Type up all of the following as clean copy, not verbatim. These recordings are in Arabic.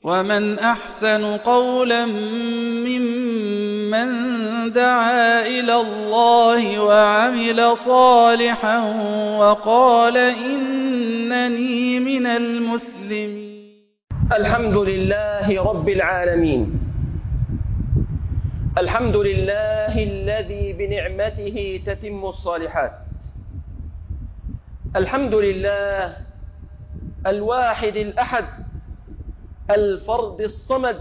ومن أحسن قولا ممن دعا إلى الله وعمل صالحا وقال إنني من المسلمين. الحمد لله رب العالمين، الحمد لله الذي بنعمته تتم الصالحات، الحمد لله الواحد الأحد الفرد الصمد،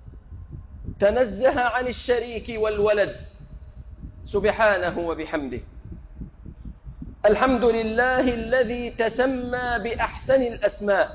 تنزه عن الشريك والولد سبحانه وبحمده. الحمد لله الذي تسمى بأحسن الأسماء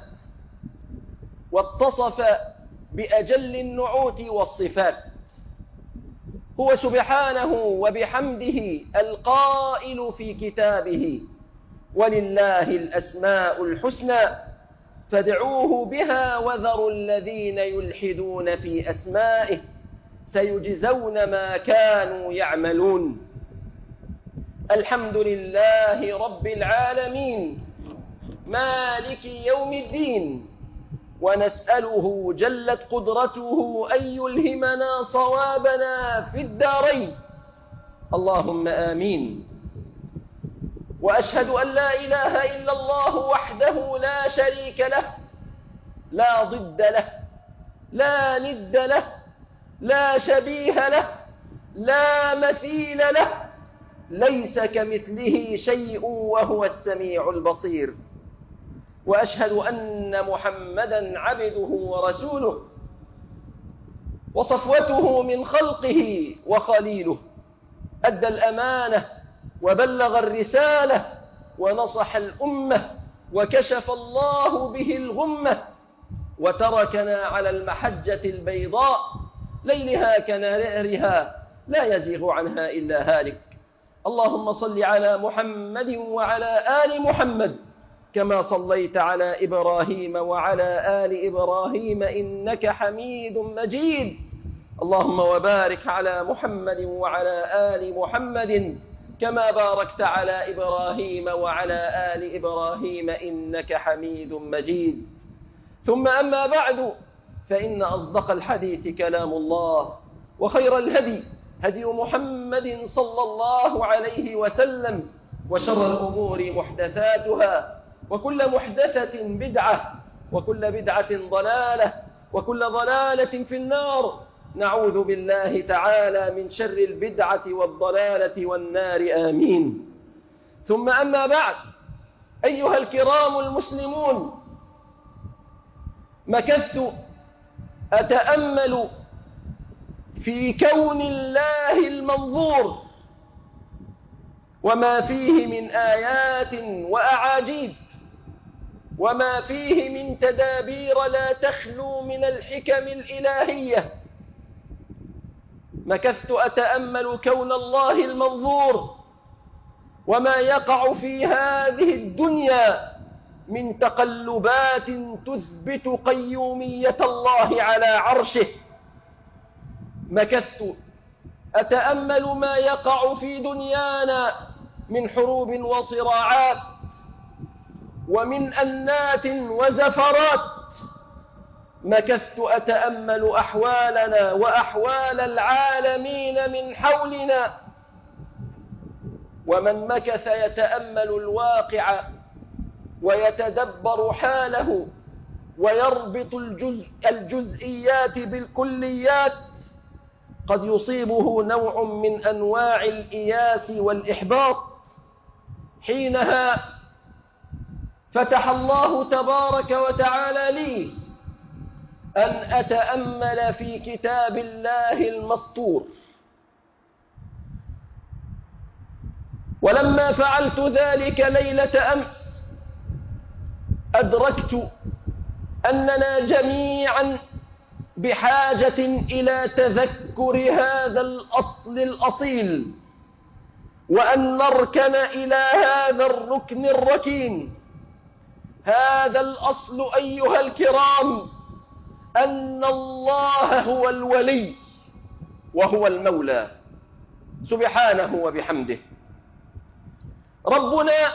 واتصف بأجل النعوت والصفات. هو سبحانه وبحمده القائل في كتابه: ولله الأسماء الحسنى فادعوه بها وذروا الذين يلحدون في أسمائه سيجزون ما كانوا يعملون. الحمد لله رب العالمين مالك يوم الدين، ونسأله جلت قدرته أن يلهمنا صوابنا في الدارين، اللهم آمين. وأشهد أن لا إله إلا الله وحده لا شريك له، لا ضد له، لا ند له، لا شبيه له، لا مثيل له، ليس كمثله شيء وهو السميع البصير. وأشهد أن محمدًا عبده ورسوله وصفوته من خلقه وخليله، أدى الأمانة وبلغ الرسالة ونصح الأمة وكشف الله به الغمة، وتركنا على المحجة البيضاء ليلها كنهارها لا يزيغ عنها إلا هالك. اللهم صل على محمد وعلى آل محمد كما صليت على إبراهيم وعلى آل إبراهيم إنك حميد مجيد. اللهم وبارك على محمد وعلى آل محمد كما باركت على إبراهيم وعلى آل إبراهيم إنك حميد مجيد. ثم أما بعد، فإن أصدق الحديث كلام الله، وخير الهدي هدي محمد صلى الله عليه وسلم، وشر الأمور محدثاتها، وكل محدثة بدعة، وكل بدعة ضلالة، وكل ضلالة في النار. نعوذ بالله تعالى من شر البدعة والضلالة والنار، آمين. ثم أما بعد، أيها الكرام المسلمون، مكثت أتأمل في كون الله المنظور وما فيه من آيات وأعاجيب، وما فيه من تدابير لا تخلو من الحكم الإلهية. مكثت أتأمل كون الله المنظور وما يقع في هذه الدنيا من تقلبات تثبت قيومية الله على عرشه. مكثت أتأمل ما يقع في دنيانا من حروب وصراعات، ومن أنات وزفرات. مكثت أتأمل أحوالنا وأحوال العالمين من حولنا. ومن مكث يتأمل الواقع ويتدبر حاله ويربط الجزئيات بالكليات، قد يصيبه نوع من أنواع الإياس والإحباط. حينها فتح الله تبارك وتعالى لي أن أتأمل في كتاب الله المسطور. ولما فعلت ذلك ليلة أمس، أدركت أننا جميعا بحاجة إلى تذكر هذا الأصل الأصيل، وأن نركن إلى هذا الركن الركين. هذا الأصل أيها الكرام أن الله هو الولي وهو المولى سبحانه وبحمده. ربنا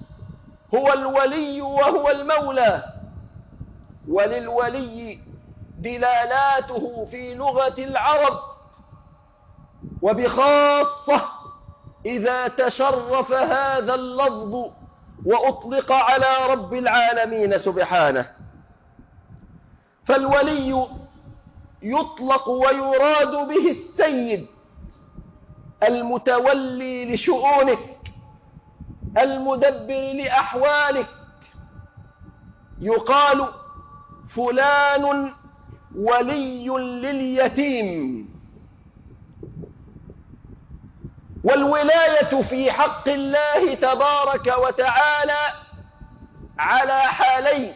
هو الولي وهو المولى، وللولي دلالاته في لغة العرب، وبخاصة إذا تشرف هذا اللفظ وأطلق على رب العالمين سبحانه. فالولي يطلق ويراد به السيد المتولي لشؤونك، المدبر لأحوالك. يقال فلان ولي لليتيم. والولاية في حق الله تبارك وتعالى على حالين: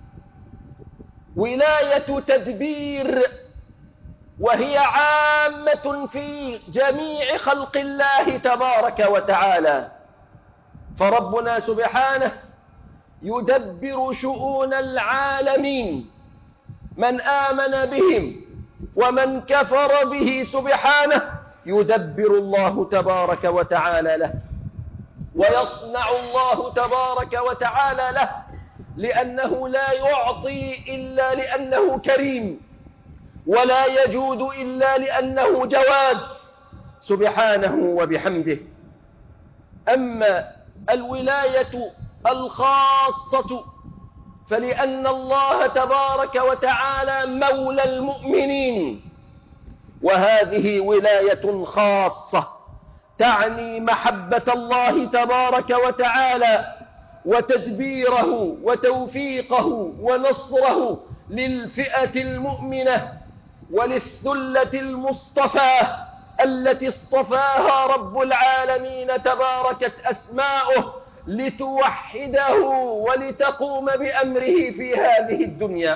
ولاية تدبير، وهي عامة في جميع خلق الله تبارك وتعالى، فربنا سبحانه يدبر شؤون العالمين، من آمن بهم ومن كفر به سبحانه يدبر الله تبارك وتعالى له، ويصنع الله تبارك وتعالى له، لأنه لا يعطي إلا لأنه كريم، ولا يجود إلا لأنه جواد سبحانه وبحمده. أما الولاية الخاصة فلأن الله تبارك وتعالى مولى المؤمنين، وهذه ولاية خاصة تعني محبة الله تبارك وتعالى وتدبيره وتوفيقه ونصره للفئة المؤمنة وللثلة المصطفاة التي اصطفاها رب العالمين تباركت أسماؤه لتوحده ولتقوم بأمره في هذه الدنيا.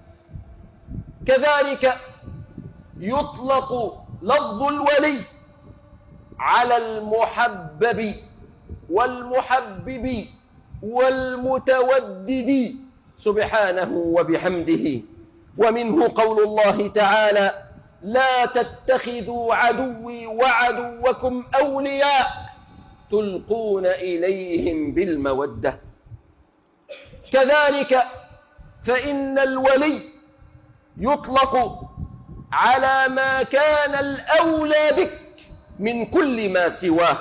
كذلك يطلق لفظ الولي على المحبب والمحبب والمتودد سبحانه وبحمده. ومنه قول الله تعالى: لا تتخذوا عدوي وعدوكم أولياء تلقون إليهم بالمودة. كذلك فإن الولي يطلق على ما كان الأولى بك من كل ما سواه،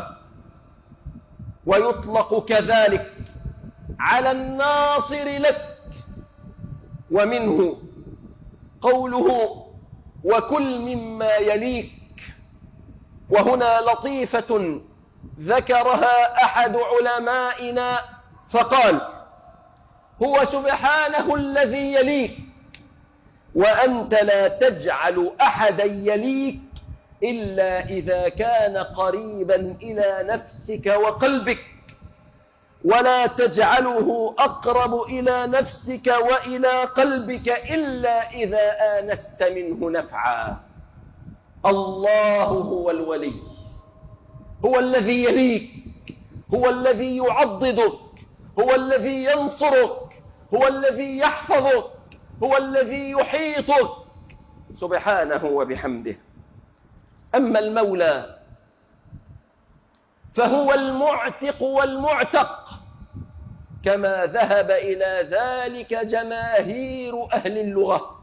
ويطلق كذلك على الناصر لك. ومنه قوله: وكل مما يليك. وهنا لطيفة ذكرها أحد علمائنا فقال: هو سبحانه الذي يليك، وأنت لا تجعل أحدا يليك إلا إذا كان قريبا إلى نفسك وقلبك، ولا تجعله أقرب إلى نفسك وإلى قلبك إلا إذا آنست منه نفعا. الله هو الولي، هو الذي يليك، هو الذي يعضدك، هو الذي ينصرك، هو الذي يحفظك، هو الذي يحيطك سبحانه وبحمده. أما المولى فهو المعتق والمعتق، كما ذهب إلى ذلك جماهير أهل اللغة.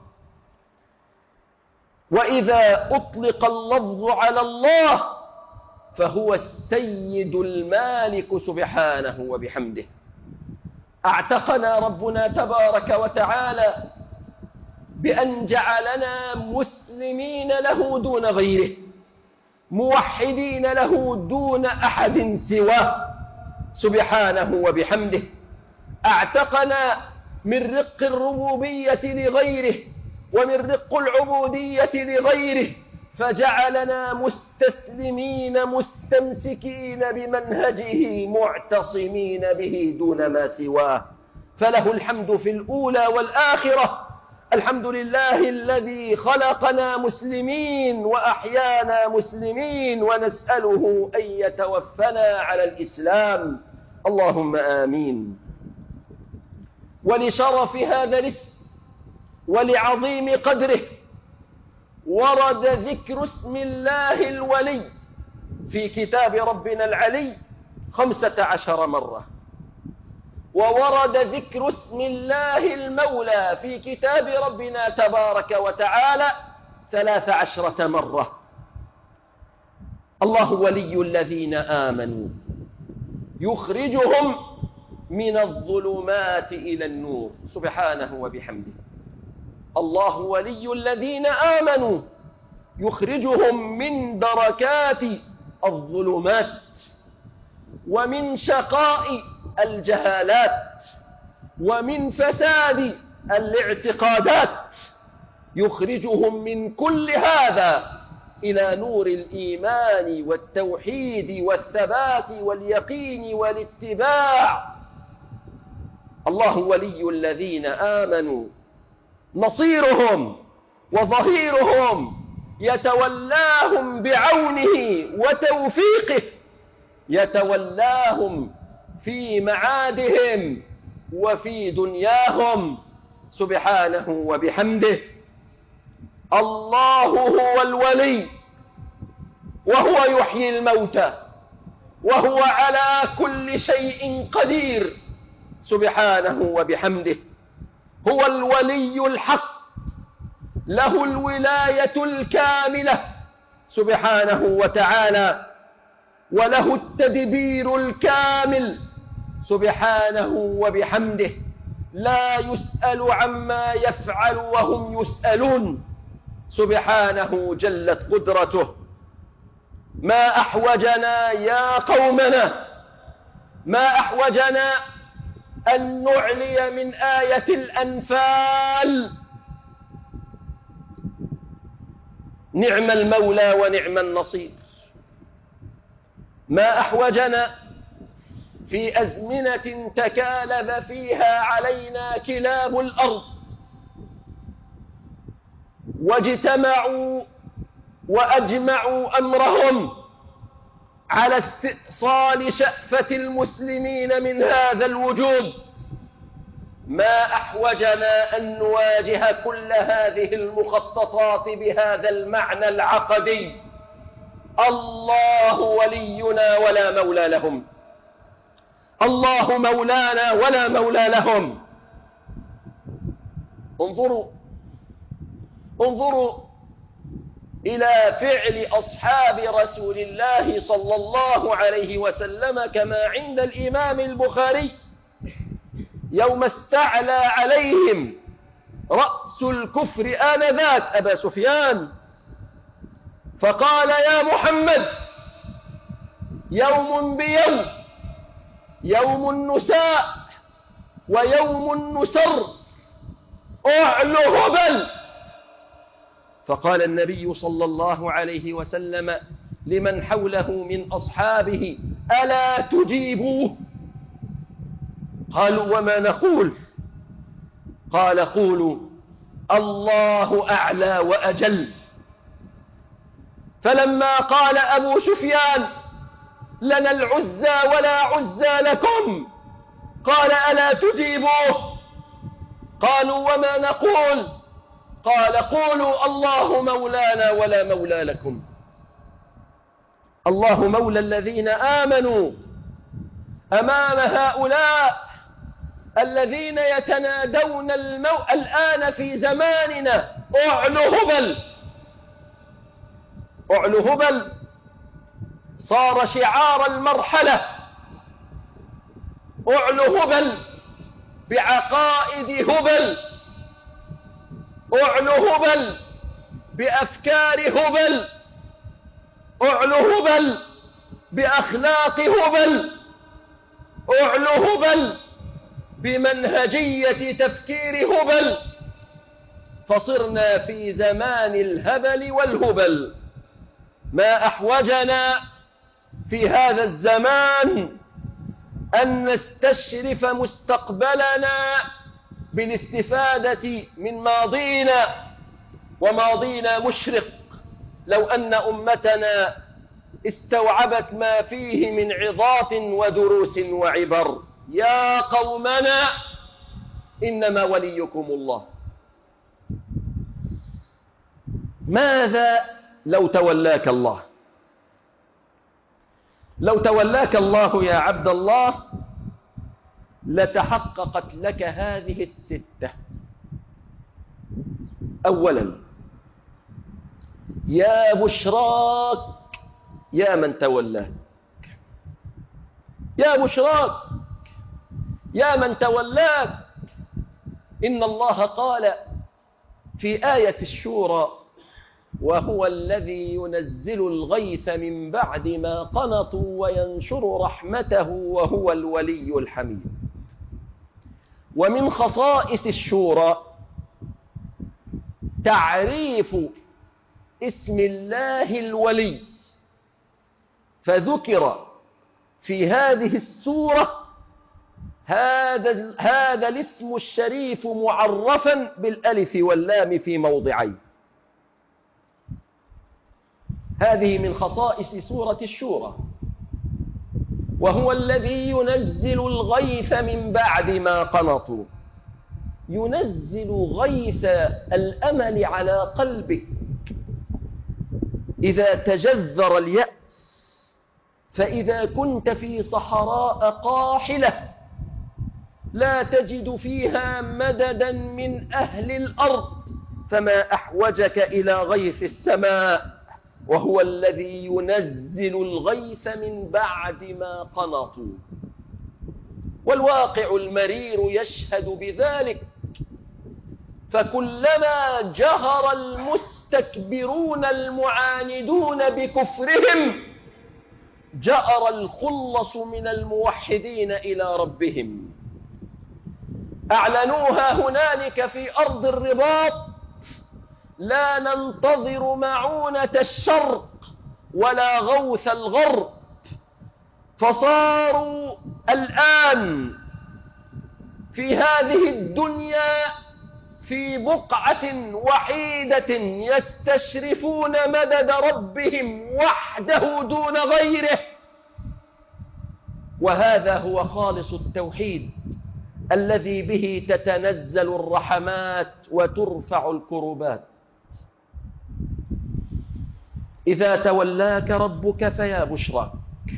وإذا أطلق اللفظ على الله فهو السيد المالك سبحانه وبحمده. اعتقنا ربنا تبارك وتعالى بأن جعلنا مسلمين له دون غيره، موحدين له دون أحد سواه سبحانه وبحمده. اعتقنا من رق الربوبية لغيره ومن رق العبودية لغيره، فجعلنا مستسلمين مستمسكين بمنهجه معتصمين به دون ما سواه. فله الحمد في الأولى والآخرة. الحمد لله الذي خلقنا مسلمين وأحيانا مسلمين، ونسأله أن يتوفنا على الإسلام، اللهم آمين. ولشرف هذا الاسم ولعظيم قدره ورد ذكر اسم الله الولي في كتاب ربنا العلي 15 مرة، وورد ذكر اسم الله المولى في كتاب ربنا تبارك وتعالى 13 مرة. الله ولي الذين آمنوا يخرجهم من الظلمات إلى النور سبحانه وبحمده. الله ولي الذين آمنوا يخرجهم من دركات الظلمات ومن شقاء الجهالات ومن فساد الاعتقادات، يخرجهم من كل هذا إلى نور الإيمان والتوحيد والثبات واليقين والاتباع. الله ولي الذين آمنوا نصيرهم وظهيرهم، يتولاهم بعونه وتوفيقه، يتولاهم في معادهم وفي دنياهم سبحانه وبحمده. الله هو الولي وهو يحيي الموتى وهو على كل شيء قدير سبحانه وبحمده. هو الولي الحق، له الولاية الكاملة سبحانه وتعالى، وله التدبير الكامل سبحانه وبحمده. لا يسأل عما يفعل وهم يسألون سبحانه جلت قدرته. ما أحوجنا يا قومنا، ما أحوجنا أن نعلي من آية الأنفال نعم المولى ونعم النصير. ما أحوجنا في أزمنة تكالب فيها علينا كلاب الأرض واجتمعوا وأجمعوا أمرهم على استئصال شأفة المسلمين من هذا الوجود، ما أحوجنا أن نواجه كل هذه المخططات بهذا المعنى العقدي: الله ولينا ولا مولى لهم، الله مولانا ولا مولى لهم. انظروا إلى فعل أصحاب رسول الله صلى الله عليه وسلم كما عند الإمام البخاري يوم استعلى عليهم رأس الكفر آنذاك أبا سفيان، فقال: يا محمد، يوم بيوم، يوم النساء ويوم النسر، أعل هبل. فقال النبي صلى الله عليه وسلم لمن حوله من أصحابه: ألا تجيبوه؟ قالوا: وما نقول؟ قال: قولوا الله أعلى وأجل. فلما قال أبو سفيان: لنا العزى ولا عزى لكم، قال: ألا تجيبوه؟ قالوا: وما نقول؟ قال: قولوا الله مولانا ولا مولى لكم. الله مولى الذين آمنوا أمام هؤلاء الذين يتنادون الآن في زماننا: أعل هبل. أعل هبل صار شعار المرحلة. أعل هبل بعقائد هبل، أعل هبل بأفكار هبل، أعل هبل بأخلاق هبل، أعل هبل بمنهجية تفكير هبل. فصرنا في زمان الهبل والهبل. ما أحوجنا في هذا الزمان أن نستشرف مستقبلنا بالاستفادة من ماضينا، وماضينا مشرق. لو أن أمتنا استوعبت ما فيه من عظات ودروس وعبر. يا قومنا، إنما وليكم الله. ماذا لو تولاك الله؟ لو تولاك الله يا عبد الله لتحققت لك هذه الستة. أولا، يا بشراك يا من تولاك، يا بشراك يا من تولاك. إن الله قال في آية الشورى: وهو الذي ينزل الغيث من بعد ما قنطوا وينشر رحمته وهو الولي الحميد. ومن خصائص الشورى تعريف اسم الله الولي، فذكر في هذه السورة هذا الاسم الشريف معرفا بالألف واللام في موضعين. هذه من خصائص سورة الشورى. وهو الذي ينزل الغيث من بعد ما قنطوا، ينزل غيث الأمل على قلبك إذا تجذر اليأس، فإذا كنت في صحراء قاحلة لا تجد فيها مددا من أهل الأرض، فما أحوجك إلى غيث السماء، وهو الذي ينزل الغيث من بعد ما قنطوا. والواقع المرير يشهد بذلك، فكلما جهر المستكبرون المعاندون بكفرهم جأر الخلص من الموحدين إلى ربهم. أعلنوها هنالك في أرض الرباط: لا ننتظر معونة الشرق ولا غوث الغرب. فصاروا الآن في هذه الدنيا في بقعة وحيدة يستشرفون مدد ربهم وحده دون غيره. وهذا هو خالص التوحيد الذي به تتنزل الرحمات وترفع الكربات. إذا تولاك ربك فيا بشراك.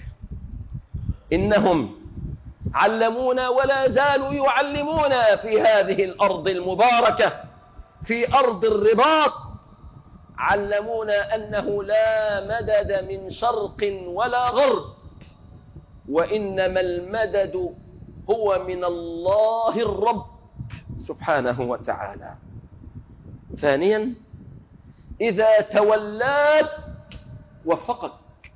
إنهم علمونا ولا زالوا يعلمونا في هذه الأرض المباركة، في أرض الرباط، علمونا أنه لا مدد من شرق ولا غرب، وإنما المدد هو من الله الرب سبحانه وتعالى. ثانيا، إذا تولاك وفقك.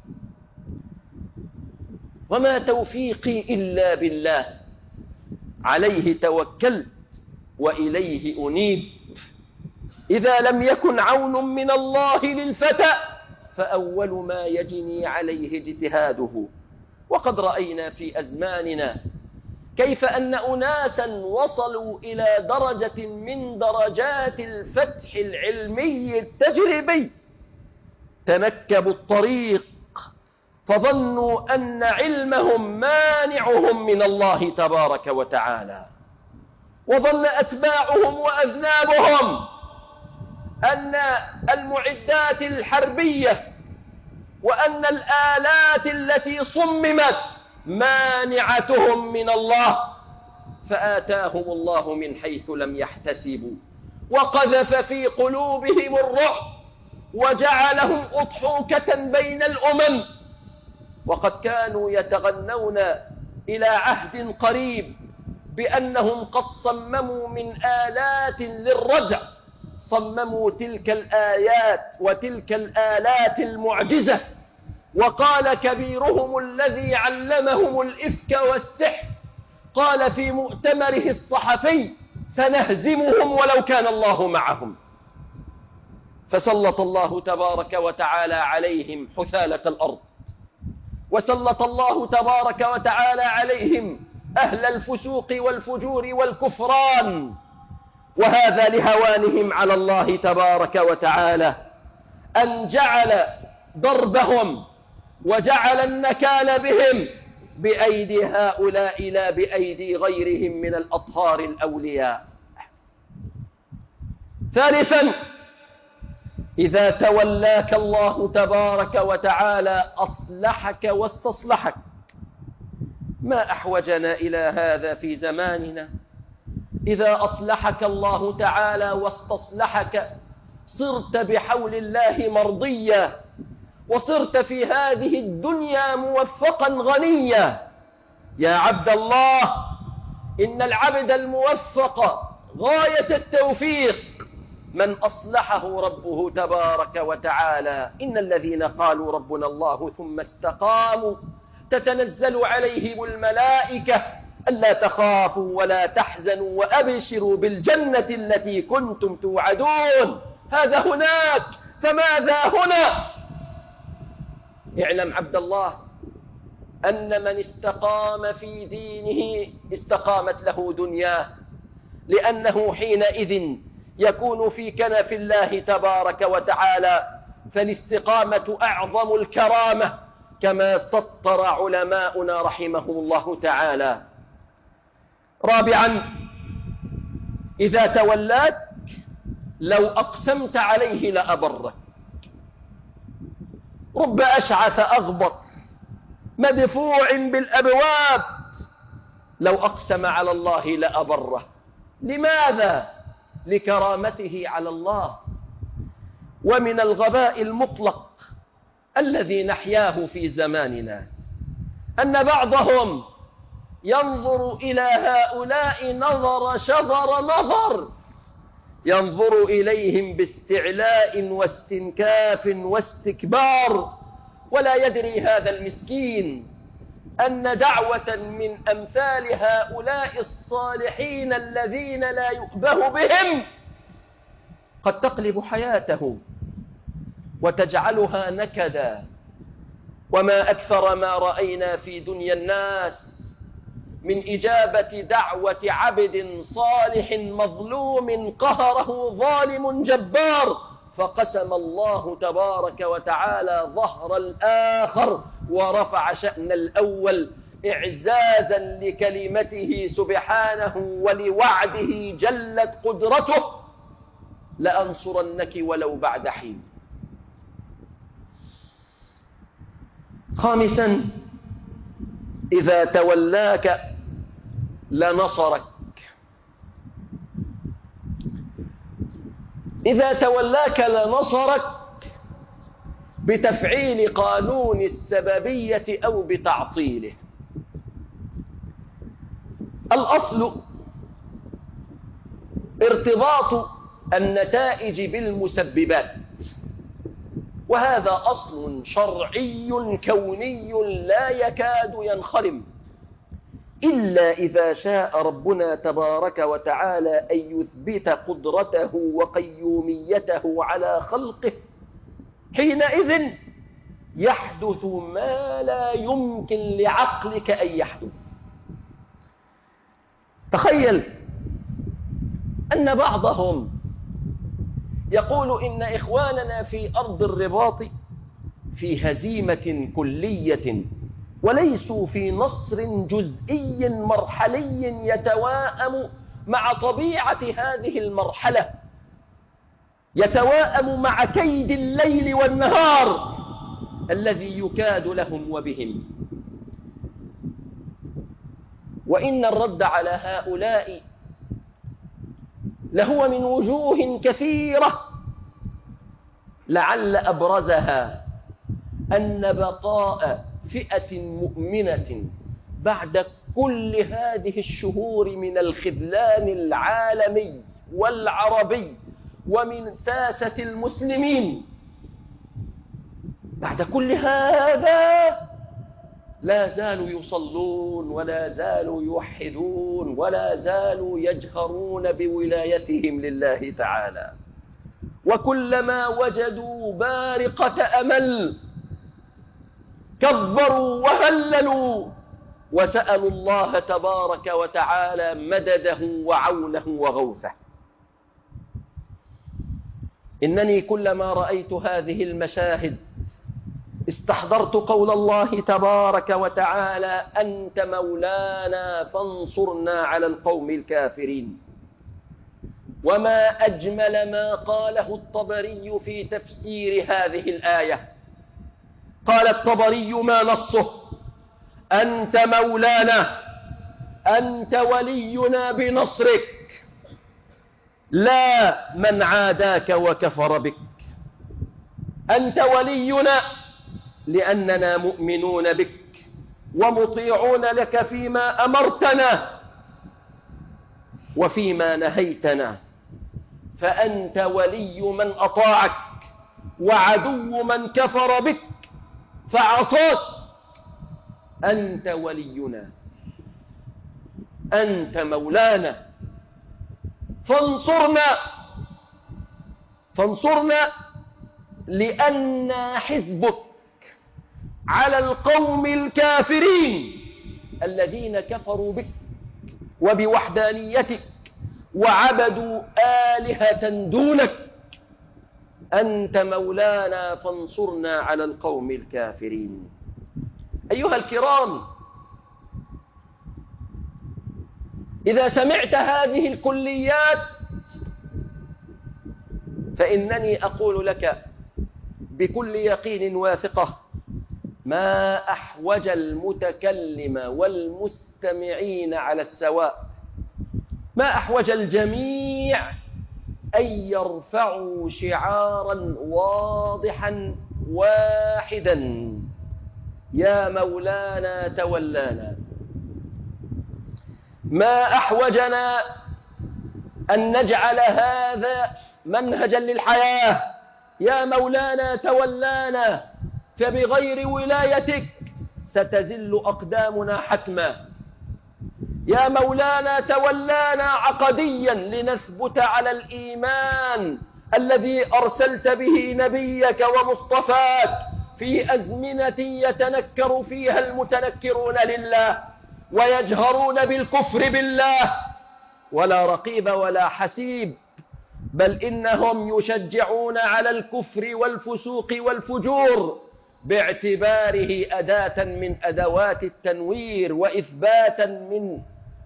وما توفيقي إلا بالله، عليه توكلت وإليه أنيب. إذا لم يكن عون من الله للفتى فأول ما يجني عليه اجتهاده. وقد رأينا في أزماننا كيف أن أناسا وصلوا إلى درجة من درجات الفتح العلمي التجريبي تنكبوا الطريق فظنوا أن علمهم مانعهم من الله تبارك وتعالى، وظن أتباعهم وأذنابهم أن المعدات الحربية وأن الآلات التي صممت مانعتهم من الله، فآتاهم الله من حيث لم يحتسبوا وقذف في قلوبهم الرعب وجعلهم أضحوكة بين الأمم. وقد كانوا يتغنون إلى عهد قريب بأنهم قد صمموا من آلات للردع، صمموا تلك الآيات وتلك الآلات المعجزة. وقال كبيرهم الذي علمهم الإفك والسحر، قال في مؤتمره الصحفي: سنهزمهم ولو كان الله معهم. فسلط الله تبارك وتعالى عليهم حثالة الأرض، وسلط الله تبارك وتعالى عليهم أهل الفسوق والفجور والكفران، وهذا لهوانهم على الله تبارك وتعالى، أن جعل ضربهم وجعل النكال بهم بأيدي هؤلاء لا بأيدي غيرهم من الأطهار الأولياء. ثالثا، إذا تولاك الله تبارك وتعالى أصلحك واستصلحك. ما أحوجنا إلى هذا في زماننا. إذا أصلحك الله تعالى واستصلحك صرت بحول الله مرضيا، وصرت في هذه الدنيا موفقا غنيا. يا عبد الله، إن العبد الموفق غاية التوفيق من أصلحه ربه تبارك وتعالى. إن الذين قالوا ربنا الله ثم استقاموا تتنزل عليهم الملائكة ألا تخافوا ولا تحزنوا وأبشروا بالجنة التي كنتم توعدون. هذا هناك، فماذا هنا؟ اعلم عبد الله أن من استقام في دينه استقامت له دنياه، لأنه حينئذ يكون في كنف الله تبارك وتعالى. فالاستقامة أعظم الكرامة كما سطر علماؤنا رحمهم الله تعالى. رابعا، إذا تولاك لو أقسمت عليه لأبرك. رب أشعث أغبر مدفوع بالأبواب لو أقسم على الله لأبره. لماذا؟ لكرامته على الله. ومن الغباء المطلق الذي نحياه في زماننا أن بعضهم ينظر إلى هؤلاء نظر شظر نظر، ينظر إليهم باستعلاء واستنكاف واستكبار، ولا يدري هذا المسكين أن دعوة من أمثال هؤلاء الصالحين الذين لا يؤبه بهم قد تقلب حياته وتجعلها نكدا. وما أكثر ما رأينا في دنيا الناس من إجابة دعوة عبد صالح مظلوم قهره ظالم جبار، فقسم الله تبارك وتعالى ظهر الآخر ورفع شأن الأول إعزازا لكلمته سبحانه ولوعده جلت قدرته لأنصرنك ولو بعد حين. خامسا، إذا تولاك لنصرك. إذا تولاك لنصرك بتفعيل قانون السببية أو بتعطيله. الأصل ارتباط النتائج بالمسببات، وهذا أصل شرعي كوني لا يكاد ينخرم إلا إذا شاء ربنا تبارك وتعالى أن يثبت قدرته وقيوميته على خلقه. حينئذ يحدث ما لا يمكن لعقلك أن يحدث. تخيل أن بعضهم يقول إن إخواننا في أرض الرباط في هزيمة كلية وليسوا في نصر جزئي مرحلي يتواءم مع طبيعة هذه المرحلة، يتواءم مع كيد الليل والنهار الذي يكاد لهم وبهم. وإن الرد على هؤلاء لهو من وجوه كثيرة، لعل أبرزها أن بقاء فئة مؤمنة بعد كل هذه الشهور من الخذلان العالمي والعربي ومن ساسة المسلمين، بعد كل هذا لا زالوا يصلون ولا زالوا يوحدون ولا زالوا يجهرون بولايتهم لله تعالى. وكلما وجدوا بارقة أمل كبروا وهللوا وسألوا الله تبارك وتعالى مدده وعونه وغوثه. إنني كلما رأيت هذه المشاهد استحضرت قول الله تبارك وتعالى: أنت مولانا فانصرنا على القوم الكافرين. وما أجمل ما قاله الطبري في تفسير هذه الآية. قال الطبري: ما نصه؟ أنت مولانا، أنت ولينا بنصرك، لا من عاداك وكفر بك. أنت ولينا لأننا مؤمنون بك ومطيعون لك فيما أمرتنا وفيما نهيتنا، فأنت ولي من أطاعك وعدو من كفر بك فعصاك. أنت ولينا، أنت مولانا، فانصرنا لأننا حزبك على القوم الكافرين الذين كفروا بك وبوحدانيتك وعبدوا آلهة دونك. أنت مولانا فانصرنا على القوم الكافرين. أيها الكرام، إذا سمعت هذه الكليات فإنني أقول لك بكل يقين واثقة: ما أحوج المتكلم والمستمعين على السواء، ما أحوج الجميع أن يرفعوا شعارا واضحا واحدا: يا مولانا تولانا. ما أحوجنا أن نجعل هذا منهجا للحياة: يا مولانا تولانا، فبغير ولايتك ستزل أقدامنا حتما. يا مولانا تولانا عقديا لنثبت على الإيمان الذي أرسلت به نبيك ومصطفاك في أزمنة يتنكر فيها المتنكرون لله ويجهرون بالكفر بالله، ولا رقيب ولا حسيب، بل إنهم يشجعون على الكفر والفسوق والفجور باعتباره أداة من أدوات التنوير وإثباتا من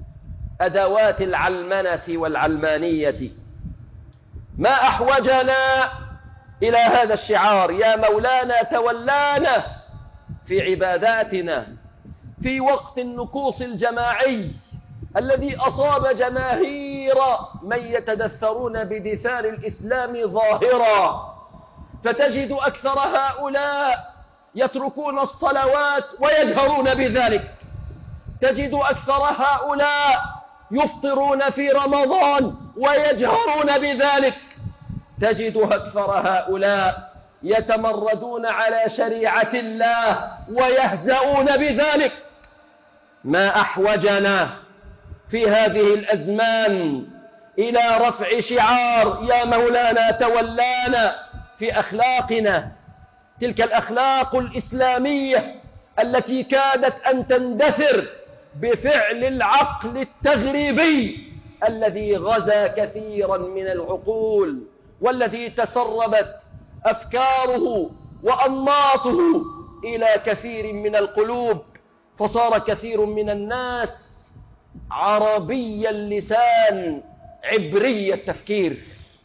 أدوات العلمنة والعلمانية. ما أحوجنا إلى هذا الشعار: يا مولانا تولانا، في عباداتنا، في وقت النكوص الجماعي الذي أصاب جماهير من يتدثرون بدثار الإسلام ظاهرا، فتجد أكثر هؤلاء يتركون الصلوات ويجهرون بذلك، تجد أكثر هؤلاء يفطرون في رمضان ويجهرون بذلك، تجد أكثر هؤلاء يتمردون على شريعة الله ويهزؤون بذلك. ما أحوجنا في هذه الأزمان إلى رفع شعار يا مولانا تولانا في أخلاقنا، تلك الأخلاق الإسلامية التي كادت أن تندثر بفعل العقل التغريبي الذي غزا كثيرا من العقول، والذي تسربت أفكاره وأنماطه إلى كثير من القلوب، فصار كثير من الناس عربي اللسان عبري التفكير.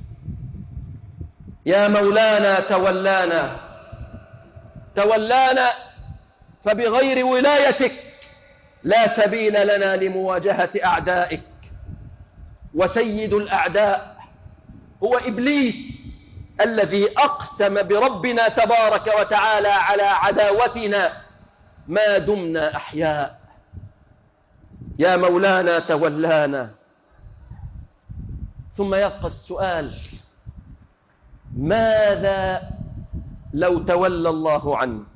يا مولانا تولانا، تولانا فبغير ولايتك لا سبيل لنا لمواجهة أعدائك، وسيد الأعداء هو إبليس الذي أقسم بربنا تبارك وتعالى على عداوتنا ما دمنا أحياء. يا مولانا تولانا. ثم يبقى السؤال: ماذا لو تولى الله عنك؟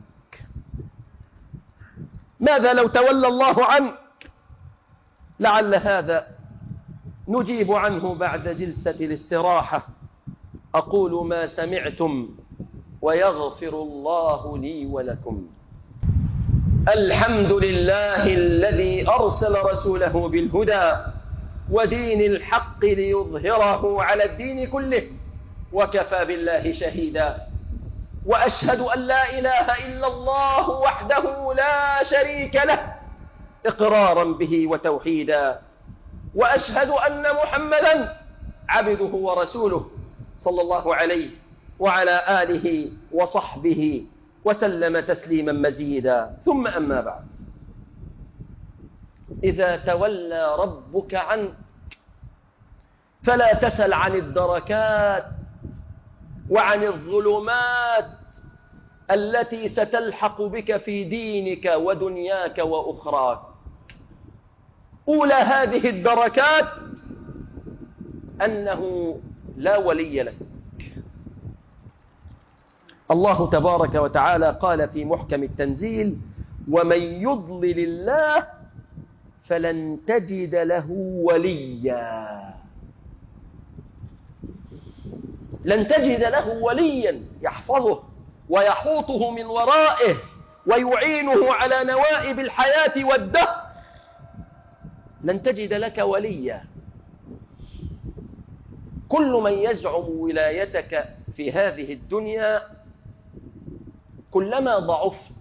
ماذا لو تولى الله عنك؟ لعل هذا نجيب عنه بعد جلسة الاستراحة. أقول ما سمعتم ويغفر الله لي ولكم. الحمد لله الذي أرسل رسوله بالهدى ودين الحق ليظهره على الدين كله، وكفى بالله شهيدا. وأشهد أن لا إله إلا الله وحده لا شريك له إقرارا به وتوحيدا، وأشهد أن محمدا عبده ورسوله صلى الله عليه وعلى آله وصحبه وسلم تسليما مزيدا. ثم أما بعد، إذا تولى ربك عنك فلا تسل عن الدركات وعن الظلمات التي ستلحق بك في دينك ودنياك وأخراك. أولى هذه الدركات أنه لا ولي لك. الله تبارك وتعالى قال في محكم التنزيل: ومن يضلل الله فلن تجد له وليا. لن تجد له وليا يحفظه ويحوطه من ورائه ويعينه على نوائب الحياة والدهر. لن تجد لك وليا. كل من يزعم ولايتك في هذه الدنيا كلما ضعفت،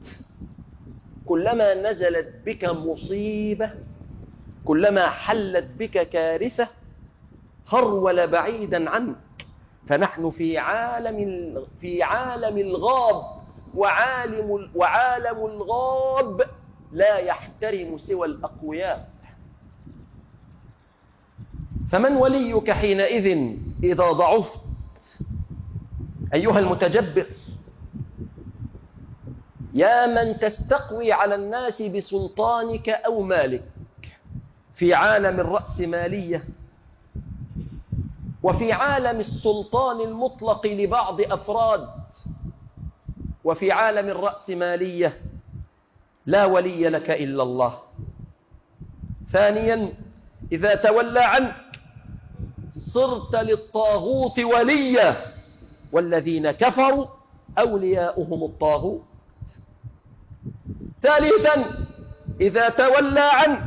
كلما نزلت بك مصيبة، كلما حلت بك كارثة، هرول بعيدا عنك. فنحن في عالم الغاب، وعالم الغاب لا يحترم سوى الأقوياء. فمن وليك حينئذ إذا ضعفت أيها المتجبر؟ يا من تستقوي على الناس بسلطانك أو مالك في عالم الرأسمالية وفي عالم السلطان المطلق لبعض أفراد، وفي عالم الرأسمالية لا ولي لك إلا الله. ثانيا، إذا تولى عنك صرت للطاغوت وليا، والذين كفروا أولياؤهم الطاغوت. ثالثا، إذا تولى عنك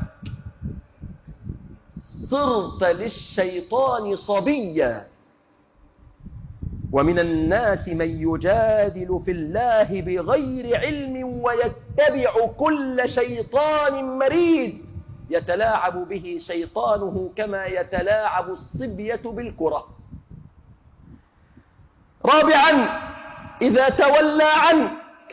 صرت للشيطان صبيا. ومن الناس من يجادل في الله بغير علم ويتبع كل شيطان مريد يتلاعب به شيطانه كما يتلاعب الصبية بالكرة. رابعا، إذا تولى عنك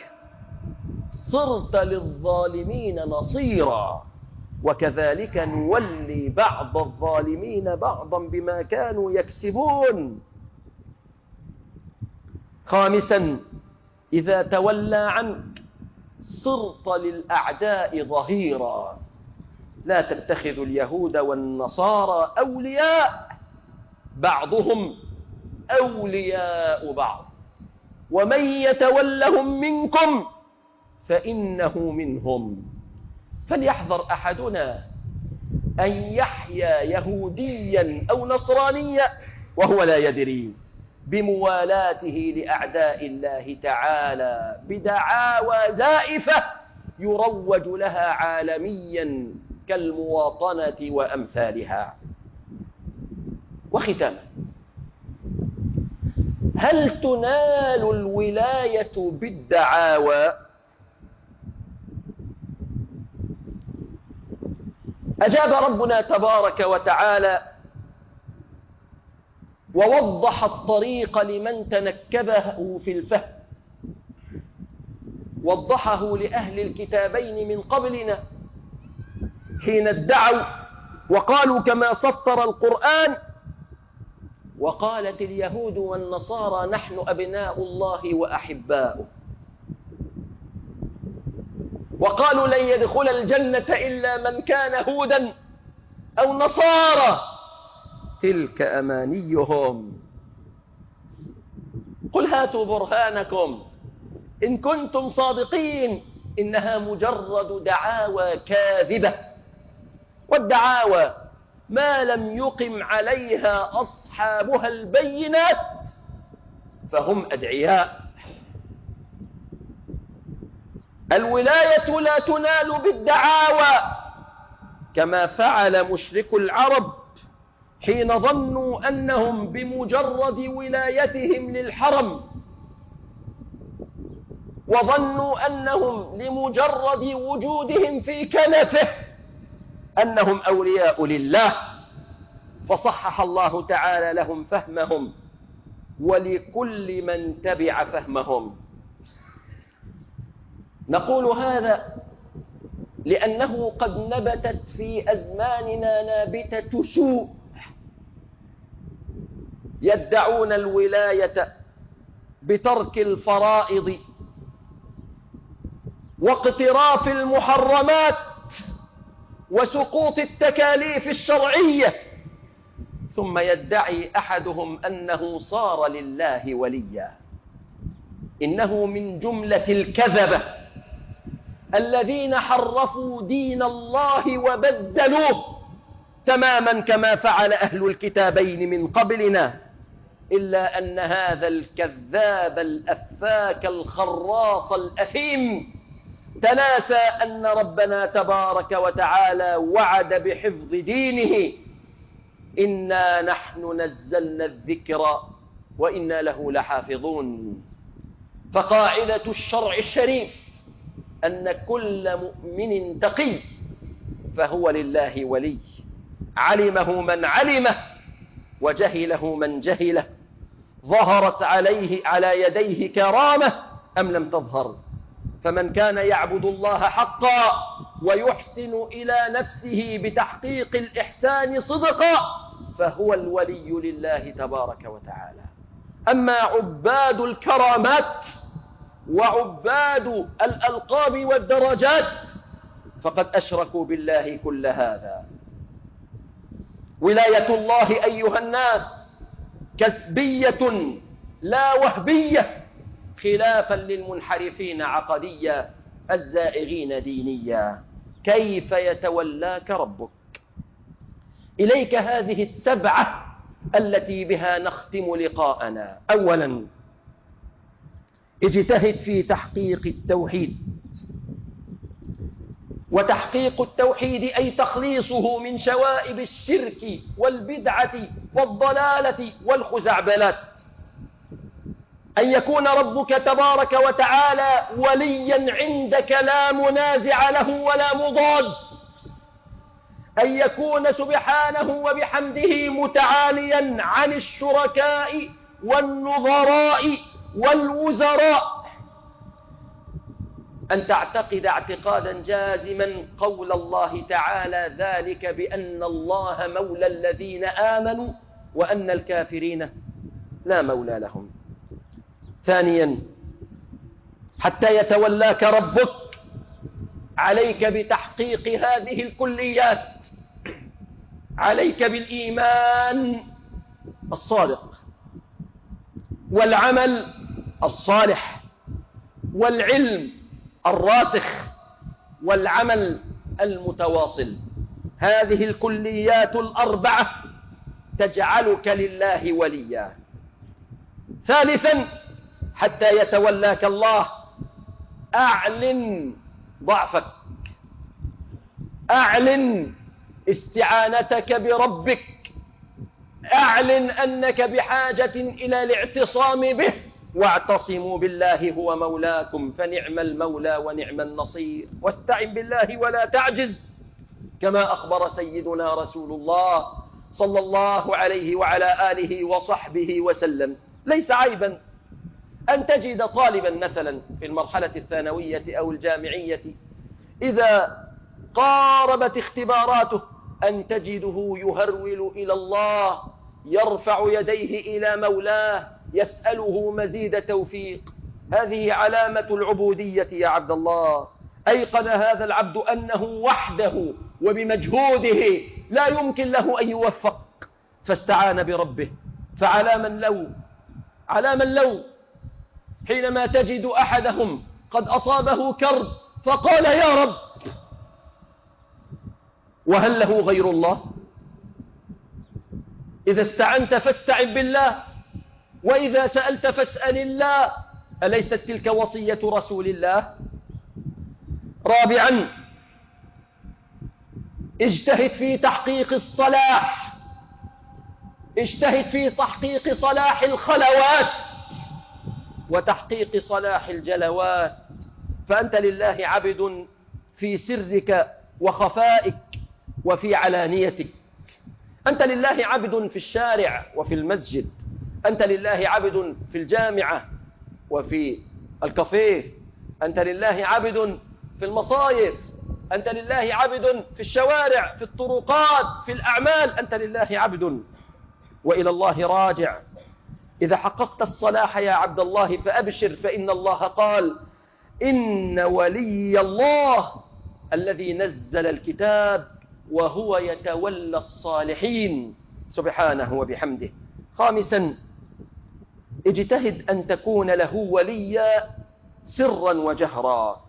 صرت للظالمين نصيرا، وكذلك نولي بعض الظالمين بعضا بما كانوا يكسبون. خامسا، إذا تولى عنك صرت للأعداء ظهيرا. لا تتخذوا اليهود والنصارى أولياء، بعضهم أولياء بعض، ومن يتولهم منكم فإنه منهم. فليحذر أحدنا أن يحيا يهوديا أو نصرانيا وهو لا يدري بموالاته لأعداء الله تعالى بدعاوى زائفة يروج لها عالميا كالمواطنة وأمثالها. وختاما، هل تنال الولاية بالدعاوى؟ أجاب ربنا تبارك وتعالى ووضح الطريق لمن تنكبه في الفهم. وضحه لأهل الكتابين من قبلنا حين ادعوا وقالوا كما سطر القرآن: وقالت اليهود والنصارى نحن أبناء الله وأحباؤه، وقالوا لن يدخل الجنة إلا من كان هودا أو نصارى، تلك أمانيهم، قل هاتوا برهانكم إن كنتم صادقين، إنها مجرد دعاوى كاذبة. والدعاوى ما لم يقم عليها أصحابها البينات فهم أدعياء. الولاية لا تنال بالدعاوى كما فعل مشركو العرب حين ظنوا أنهم بمجرد ولايتهم للحرم وظنوا أنهم لمجرد وجودهم في كنفه أنهم أولياء لله، فصحح الله تعالى لهم فهمهم ولكل من تبع فهمهم. نقول هذا لأنه قد نبتت في أزماننا نابتة سوء، يدعون الولاية بترك الفرائض واقتراف المحرمات وسقوط التكاليف الشرعية، ثم يدعي أحدهم أنه صار لله وليا. إنه من جملة الكذبة الذين حرفوا دين الله وبدلوه تماما كما فعل أهل الكتابين من قبلنا، إلا أن هذا الكذاب الأفاك الخراص الأثيم تناسى أن ربنا تبارك وتعالى وعد بحفظ دينه: إنا نحن نزلنا الذكر وإنا له لحافظون. فقاعدة الشرع الشريف أن كل مؤمن تقي فهو لله ولي، علمه من علمه وجهله من جهله، ظهرت على يديه كرامة أم لم تظهر. فمن كان يعبد الله حقا ويحسن إلى نفسه بتحقيق الإحسان صدقا فهو الولي لله تبارك وتعالى. أما عباد الكرامات وعباد الألقاب والدرجات فقد أشركوا بالله كل هذا. ولاية الله أيها الناس كسبية لا وهبية، خلافا للمنحرفين عقديا الزائغين دينيا. كيف يتولاك ربك؟ إليك هذه السبعة التي بها نختم لقاءنا. أولا، اجتهد في تحقيق التوحيد. وتحقيق التوحيد أي تخليصه من شوائب الشرك والبدعة والضلالة والخزعبلات. أن يكون ربك تبارك وتعالى وليا عندك لا منازع له ولا مضاد. أن يكون سبحانه وبحمده متعاليا عن الشركاء والنظراء والوزراء. أن تعتقد اعتقادا جازما قول الله تعالى: ذلك بأن الله مولى الذين آمنوا وأن الكافرين لا مولى لهم. ثانيا، حتى يتولاك ربك عليك بتحقيق هذه الكليات. عليك بالإيمان الصادق والعمل الصالح والعلم الراسخ والعمل المتواصل. هذه الكليات الأربعة تجعلك لله وليا. ثالثا، حتى يتولاك الله أعلن ضعفك، أعلن استعانتك بربك، أعلن أنك بحاجة إلى الاعتصام به. واعتصموا بالله هو مولاكم فنعم المولى ونعم النصير، واستعن بالله ولا تعجز، كما أخبر سيدنا رسول الله صلى الله عليه وعلى آله وصحبه وسلم. ليس عيبا أن تجد طالبا مثلا في المرحلة الثانوية أو الجامعية إذا قاربت اختباراته أن تجده يهرول إلى الله، يرفع يديه إلى مولاه، يسأله مزيد توفيق. هذه علامة العبودية يا عبد الله. أيقن هذا العبد أنه وحده وبمجهوده لا يمكن له أن يوفق، فاستعان بربه. فعلى من لو حينما تجد أحدهم قد أصابه كرب فقال: يا رب، وهل له غير الله؟ إذا استعنت فاستعن بالله، وإذا سألت فاسأل الله. أليست تلك وصية رسول الله؟ رابعا، اجتهد في تحقيق الصلاح، اجتهد في تحقيق صلاح الخلوات وتحقيق صلاح الجلوات. فأنت لله عبد في سرك وخفائك وفي علانيتك. أنت لله عبد في الشارع وفي المسجد. أنت لله عبد في الجامعة وفي الكافيه. أنت لله عبد في المصايف. أنت لله عبد في الشوارع، في الطرقات، في الأعمال، أنت لله عبد وإلى الله راجع. إذا حققت الصلاح يا عبد الله فأبشر، فإن الله قال: إن ولي الله الذي نزل الكتاب وهو يتولى الصالحين سبحانه وبحمده. خامسا، اجتهد أن تكون له وليا سرا وجهرا.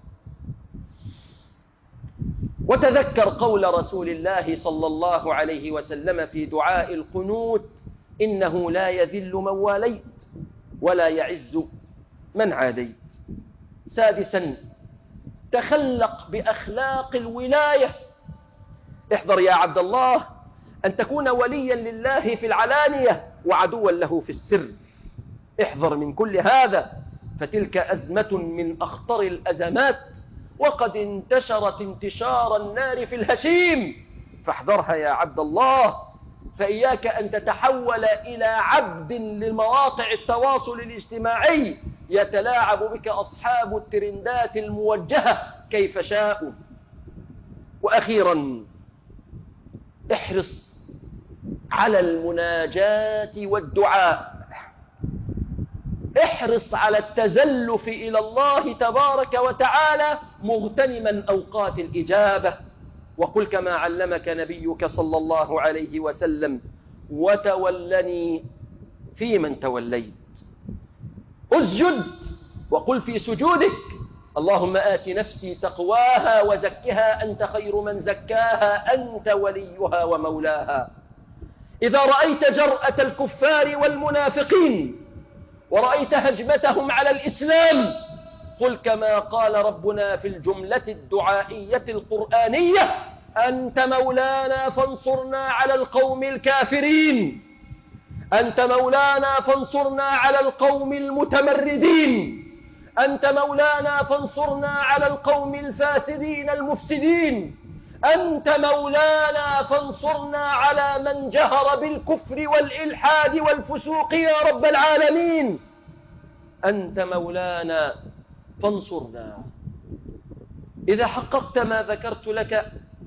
وتذكر قول رسول الله صلى الله عليه وسلم في دعاء القنوت: إنه لا يذل من واليت ولا يعز من عاديت. سادسا، تخلق بأخلاق الولاية. احذر يا عبد الله أن تكون وليا لله في العلانية وعدوا له في السر. احذر من كل هذا، فتلك أزمة من أخطر الأزمات، وقد انتشرت انتشار النار في الهشيم، فاحذرها يا عبد الله. فإياك أن تتحول إلى عبد لمواقع التواصل الاجتماعي يتلاعب بك أصحاب الترندات الموجهة كيف شاءوا. وأخيرا، احرص على المناجاة والدعاء. احرص على التزلف إلى الله تبارك وتعالى مغتنما أوقات الإجابة، وقل كما علمك نبيك صلى الله عليه وسلم: وتولني فيمن توليت. اسجد وقل في سجودك: اللهم آت نفسي تقواها وزكها أنت خير من زكاها أنت وليها ومولاها. إذا رأيت جرأة الكفار والمنافقين ورأيت هجمتهم على الإسلام، قل كما قال ربنا في الجملة الدعائية القرآنية: أنت مولانا فانصرنا على القوم الكافرين، أنت مولانا فانصرنا على القوم المتمردين، أنت مولانا فانصرنا على القوم الفاسدين المفسدين، أنت مولانا فانصرنا على من جهر بالكفر والإلحاد والفسوق يا رب العالمين، أنت مولانا فانصرنا. إذا حققت ما ذكرت لك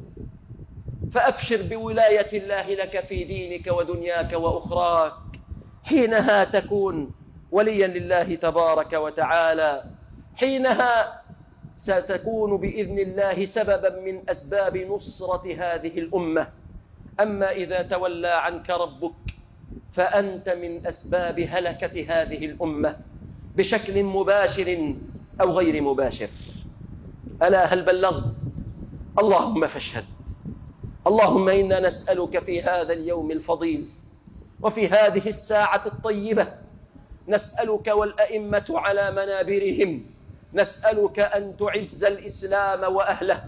فأبشر بولاية الله لك في دينك ودنياك وأخراك. حينها تكون وليا لله تبارك وتعالى، حينها ستكون بإذن الله سببا من أسباب نصرة هذه الأمة. أما إذا تولى عنك ربك فأنت من أسباب هلكة هذه الأمة بشكل مباشر أو غير مباشر. ألا هل بلغت؟ اللهم فاشهد. اللهم إنا نسألك في هذا اليوم الفضيل وفي هذه الساعة الطيبة، نسألك والأئمة على منابرهم، نسألك أن تعز الإسلام وأهله.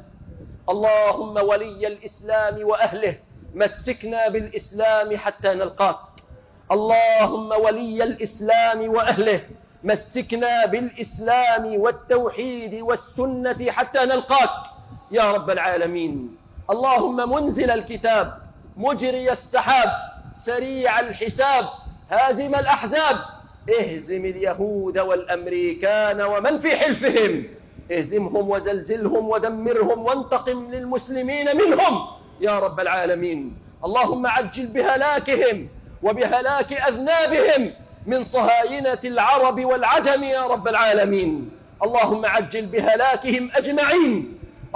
اللهم ولي الإسلام وأهله، مسكنا بالإسلام حتى نلقاك. اللهم ولي الإسلام وأهله، مسكنا بالإسلام والتوحيد والسنة حتى نلقاك يا رب العالمين. اللهم منزل الكتاب، مجري السحاب، سريع الحساب، هازم الأحزاب، اهزم اليهود والأمريكان ومن في حلفهم، اهزمهم وزلزلهم ودمرهم وانتقم للمسلمين منهم يا رب العالمين. اللهم عجل بهلاكهم وبهلاك أذنابهم من صهاينة العرب والعجم يا رب العالمين. اللهم عجل بهلاكهم أجمعين.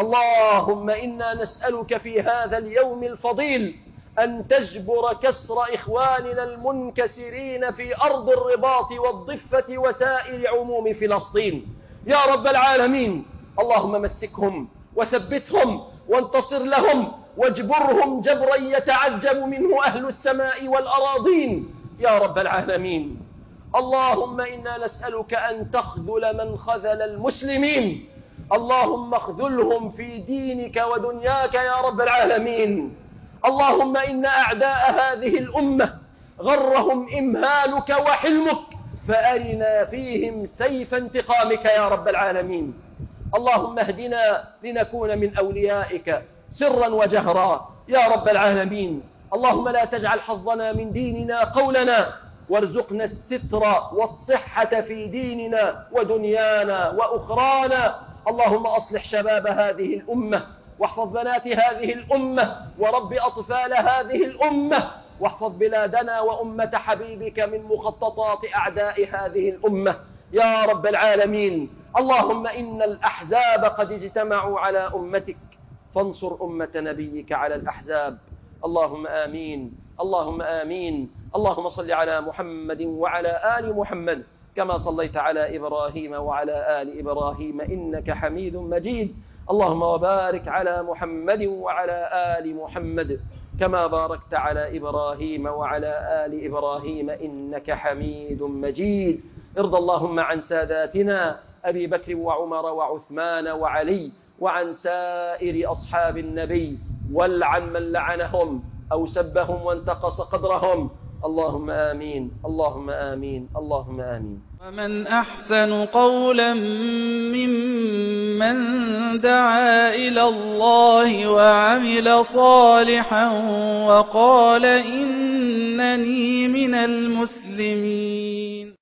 اللهم إنا نسألك في هذا اليوم الفضيل أن تجبر كسر إخواننا المنكسرين في أرض الرباط والضفة وسائر عموم فلسطين يا رب العالمين. اللهم مسكهم وثبتهم وانتصر لهم واجبرهم جبرا يتعجب منه أهل السماء والأراضين يا رب العالمين. اللهم إنا نسألك أن تخذل من خذل المسلمين. اللهم اخذلهم في دينك ودنياك يا رب العالمين. اللهم إن أعداء هذه الأمة غرهم إمهالك وحلمك، فأرنا فيهم سيف انتقامك يا رب العالمين. اللهم اهدنا لنكون من أوليائك سرا وجهرا يا رب العالمين. اللهم لا تجعل حظنا من ديننا قولنا، وارزقنا الستر والصحة في ديننا ودنيانا وأخرانا. اللهم أصلح شباب هذه الأمة واحفظ بنات هذه الأمة ورب أطفال هذه الأمة، واحفظ بلادنا وأمة حبيبك من مخططات أعداء هذه الأمة يا رب العالمين. اللهم إن الأحزاب قد اجتمعوا على أمتك، فانصر أمة نبيك على الأحزاب. اللهم آمين، اللهم آمين. اللهم صل على محمد وعلى آل محمد كما صليت على إبراهيم وعلى آل إبراهيم إنك حميد مجيد. اللهم وبارك على محمد وعلى آل محمد كما باركت على إبراهيم وعلى آل إبراهيم إنك حميد مجيد. ارض اللهم عن ساداتنا أبي بكر وعمر وعثمان وعلي وعن سائر أصحاب النبي، والعن من لعنهم أو سبهم وانتقص قدرهم. اللهم آمين، اللهم آمين، اللهم آمين. ومن أحسن قولا ممن دعا إلى الله وعمل صالحا وقال إنني من المسلمين.